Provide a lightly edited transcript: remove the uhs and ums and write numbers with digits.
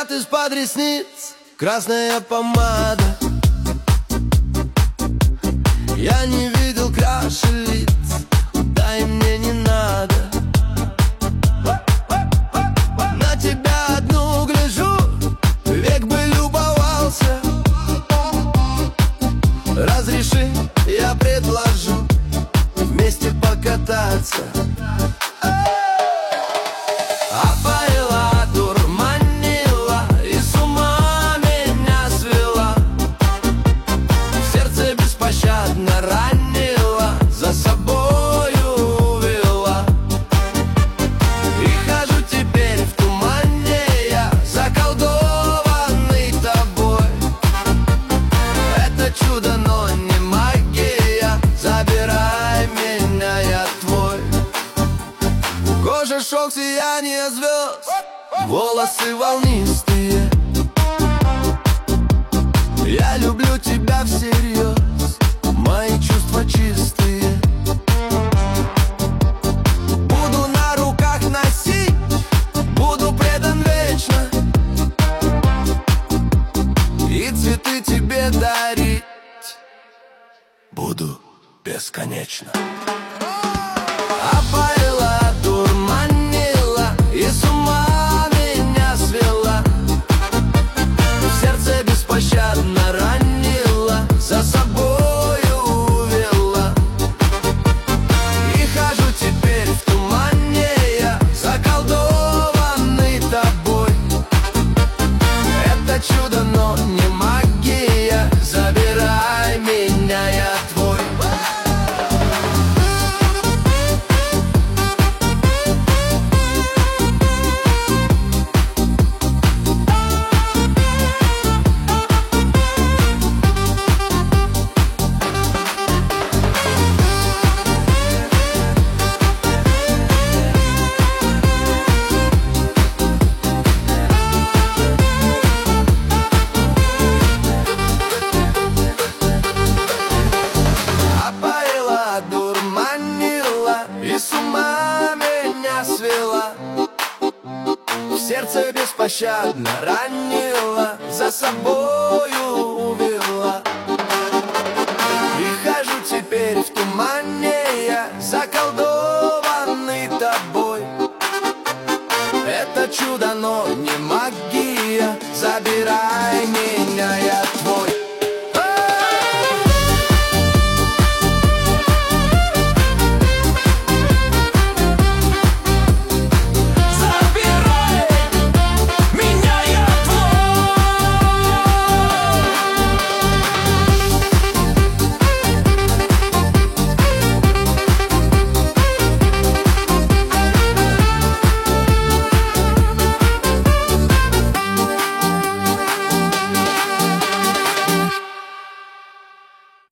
Течет из-под ресниц красная помада. Я не видел краше лиц, да и мне не надо. На тебя одну гляжу, век бы любовался. Разреши, я предложу вместе покататься. Опоила, дурманила и с ума меня свела. В сердце беспощадно ранила, за собою увела. И хожу теперь в тумане я, заколдованный тобой. Это чудо, но не магия. Забирай меня, я твой. Кожа шелк, сияние звезд, волосы волнистые. Я люблю тебя всерьез, мои чувства чистые. Буду на руках носить, буду предан вечно, и цветы тебе дарить буду бесконечно. Опоила, дурманила и с ума меня свела. В сердце беспощадно ранила, за собою увела. И хожу теперь в тумане я, заколдованный тобой. Это чудо, но не магия. Забирай меня, я твой. Опоила, дурманила и с ума меня свела. В сердце беспощадно ранила, за собою увела. И хожу теперь в тумане я, заколдованный тобой. Это чудо, но не магия. Забирай меня, я твой.